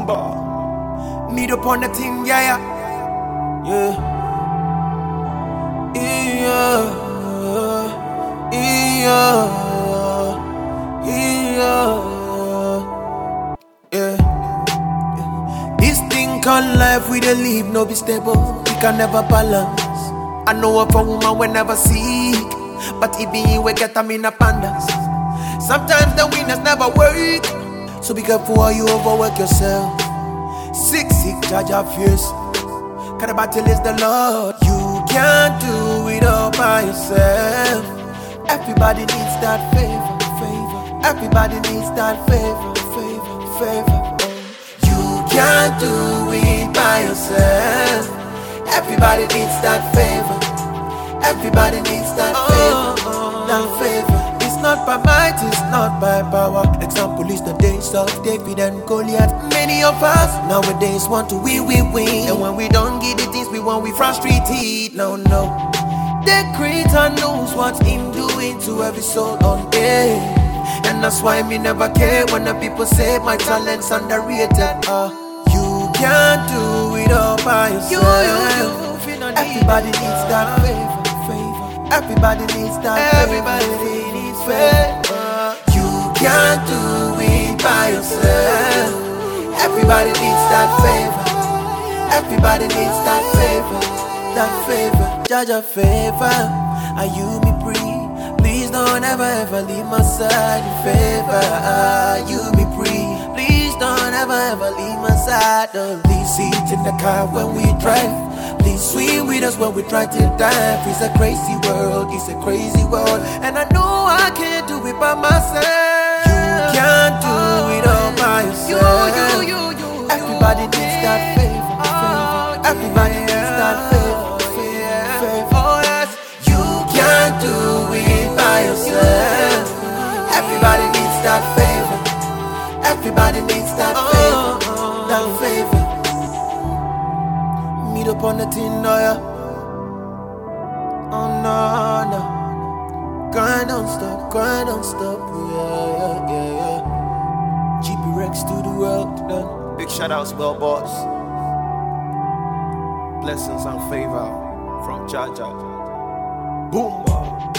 Boomba. Meet up on the thing, yeah. This thing called life we dey live no be stable, we can never balance. I know of a woman we never seek, but it be we get them in abundance. Sometimes the winners never work, so be careful how you overwork yourself. Sick, judge your fears. Cause the battle is the Lord. You can't do it all by yourself. Everybody needs that favor. Everybody needs that favor. You can't do it by yourself. Everybody needs that favor. Everybody needs that favor. That favor. It's not by might, it's not by power. Example is the days of David and Goliath. Many of us nowadays want to win. And when we don't get the things we want, we frustrated. No. The creator knows what him doing to every soul on earth. And that's why me never care when the people say my talent's underrated. You can't do it all by yourself. Everybody needs that favor. Everybody needs that favor. You can't do it by yourself. Everybody needs that favor. Everybody needs that favor. That favor. Judge a favor. Are you me free? Please don't ever leave my side in favor. Are you me free? Please don't ever leave my side. Please sit in the car when we drive. Please swim with us when we try to dive. It's a crazy world, it's a crazy world. And I know I can't do it by myself. You can't do it all by yourself. Everybody needs that favor. Everybody needs that favor. Oh yes. You can't do it by yourself. Everybody needs that favor. Everybody needs that favor. That favor. Meet up on the tin, yeah. Oh no. Grind don't stop, yeah. GP Rex to the world, done. Big shout outs, well boss. Blessings and favor from Jaja. Boomba.